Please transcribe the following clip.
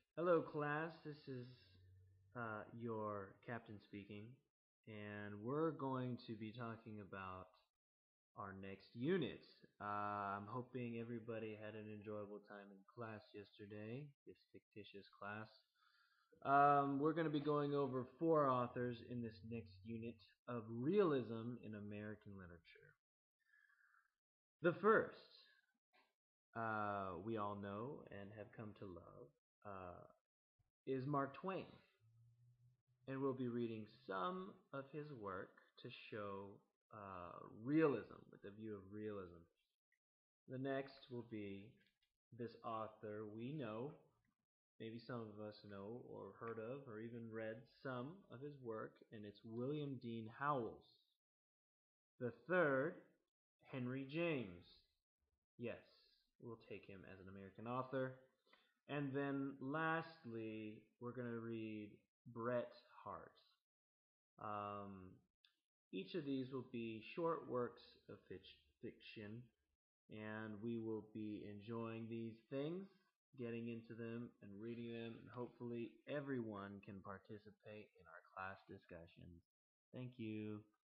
Hello, class. This is your captain speaking, and we're going to be talking about our next unit. I'm hoping everybody had an enjoyable time in class yesterday, this fictitious class. We're going to be going over four authors in this next unit of realism in American literature. The first, we all know and have come to love, is Mark Twain. And we'll be reading some of his work to show realism, with a view of realism. The next will be this author we know, maybe some of us know or heard of or even read some of his work, and it's William Dean Howells. The third, Henry James. Yes, we'll take him as an American author. And then lastly, we're going to read Bret Harte. Um, Each of these will be short works of fiction, and we will be enjoying these things, getting into them, and reading them, and hopefully everyone can participate in our class discussions. Thank you.